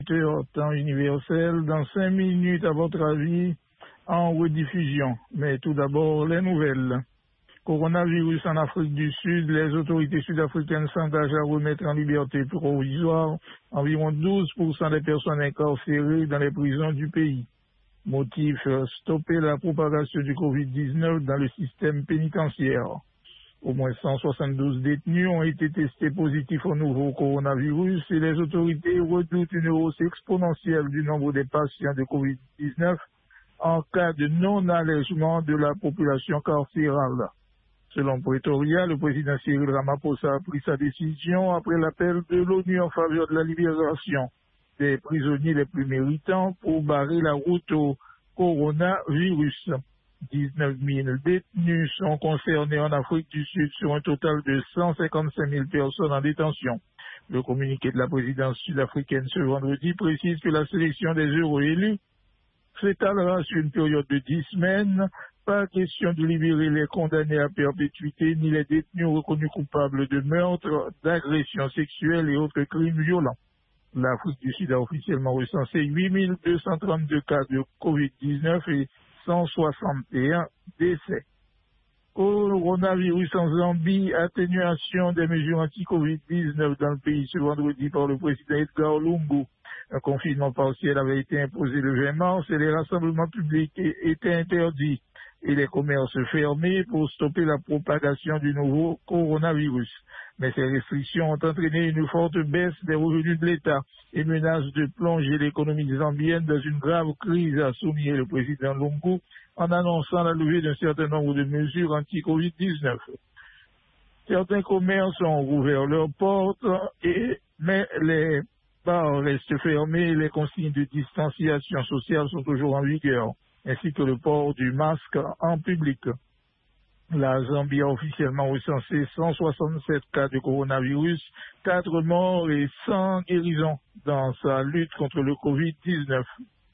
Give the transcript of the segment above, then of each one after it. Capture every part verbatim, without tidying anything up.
Temps universel dans cinq minutes à votre avis en rediffusion. Mais tout d'abord, les nouvelles. Coronavirus en Afrique du Sud, les autorités sud-africaines s'engagent à remettre en liberté provisoire environ douze pour cent des personnes incarcérées dans les prisons du pays. Motif, stopper la propagation du covid dix-neuf dans le système pénitentiaire. Au moins cent soixante-douze détenus ont été testés positifs au nouveau coronavirus et les autorités redoutent une hausse exponentielle du nombre des patients de covid dix-neuf en cas de non-allègement de la population carcérale. Selon Pretoria, le président Cyril Ramaphosa a pris sa décision après l'appel de l'ONU en faveur de la libération des prisonniers les plus méritants pour barrer la route au coronavirus. dix-neuf mille détenus sont concernés en Afrique du Sud sur un total de cent cinquante-cinq mille personnes en détention. Le communiqué de la présidence sud-africaine ce vendredi précise que la sélection des heureux élus s'étalera sur une période de dix semaines. Pas question de libérer les condamnés à perpétuité ni les détenus reconnus coupables de meurtre, d'agression sexuelle et autres crimes violents. L'Afrique du Sud a officiellement recensé huit mille deux cent trente-deux cas de covid dix-neuf et cent soixante et un décès. Coronavirus en Zambie, atténuation des mesures anti-covid dix-neuf dans le pays ce vendredi par le président Edgar Lungu. Un confinement partiel avait été imposé le vingt mars et les rassemblements publics étaient interdits et les commerces fermés pour stopper la propagation du nouveau coronavirus. Mais ces restrictions ont entraîné une forte baisse des revenus de l'État et menacent de plonger l'économie zambienne dans une grave crise, a souligné le président Lungu en annonçant la levée d'un certain nombre de mesures anti-covid dix-neuf. Certains commerces ont rouvert leurs portes, et, mais les bars restent fermés et les consignes de distanciation sociale sont toujours en vigueur, ainsi que le port du masque en public. La Zambie a officiellement recensé cent soixante-sept cas de coronavirus, quatre morts et cent guérisons dans sa lutte contre le covid dix-neuf.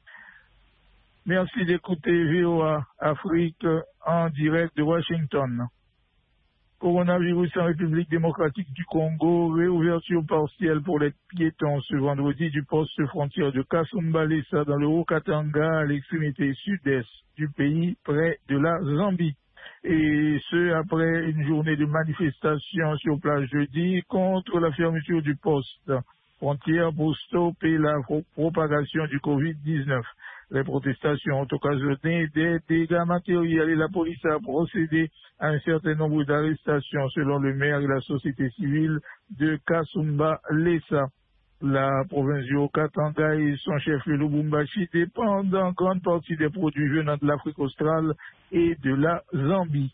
Merci d'écouter V O A Afrique en direct de Washington. Coronavirus en République démocratique du Congo, réouverture partielle pour les piétons ce vendredi du poste frontière de Kasumbalesa dans le Haut-Katanga à l'extrémité sud-est du pays, près de la Zambie. Et ce, après une journée de manifestation sur place jeudi contre la fermeture du poste frontière pour stopper la propagation du covid dix-neuf. Les protestations ont occasionné des dégâts matériels et la police a procédé à un certain nombre d'arrestations selon le maire et la société civile de Kasumbalesa. La province du Haut-Katanga et son chef le Lubumbashi dépendent en grande partie des produits venant de l'Afrique australe et de la Zambie.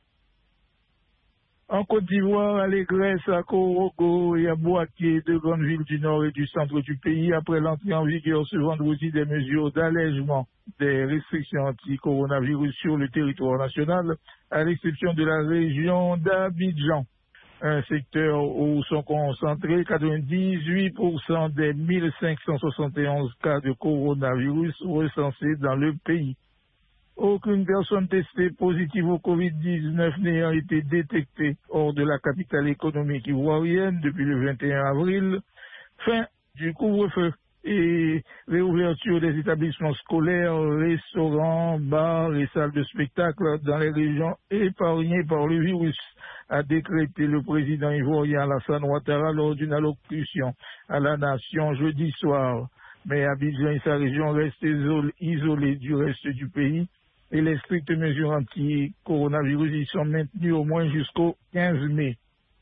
En Côte d'Ivoire, allégresse à Korogo et à Bouaké, deux grandes villes du nord et du centre du pays, après l'entrée en vigueur ce vendredi des mesures d'allègement des restrictions anti-coronavirus sur le territoire national, à l'exception de la région d'Abidjan, un secteur où sont concentrés quatre-vingt-dix-huit pour cent des mille cinq cent soixante et onze cas de coronavirus recensés dans le pays. Aucune personne testée positive au covid dix-neuf n'ayant été détectée hors de la capitale économique ivoirienne depuis le vingt et un avril. Fin du couvre-feu et réouverture des établissements scolaires, restaurants, bars et salles de spectacle dans les régions épargnées par le virus, a décrété le président ivoirien Alassane Ouattara lors d'une allocution à la nation jeudi soir. Mais Abidjan et sa région restent isolés du reste du pays et les strictes mesures anti-coronavirus y sont maintenues au moins jusqu'au quinze mai.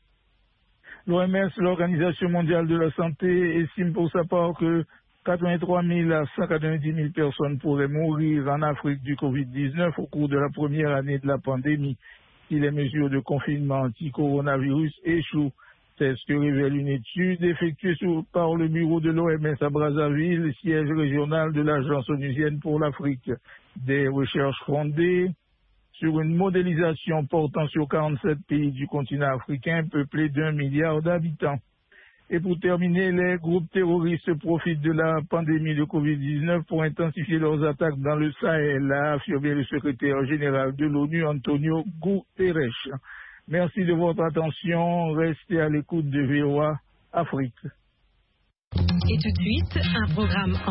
L'O M S, l'Organisation mondiale de la santé, estime pour sa part que quatre-vingt-trois mille à cent quatre-vingt-dix mille personnes pourraient mourir en Afrique du covid dix-neuf au cours de la première année de la pandémie si les mesures de confinement anti-coronavirus échouent. C'est ce que révèle une étude effectuée par le bureau de l'O M S à Brazzaville, siège régional de l'Agence onusienne pour l'Afrique. Des recherches fondées sur une modélisation portant sur quarante-sept pays du continent africain peuplé d'un milliard d'habitants. Et pour terminer, les groupes terroristes profitent de la pandémie de covid dix-neuf pour intensifier leurs attaques dans le Sahel, a affirmé le secrétaire général de l'ONU, Antonio Guterres. Merci de votre attention. Restez à l'écoute de V O A Afrique. Et tout de suite, un programme en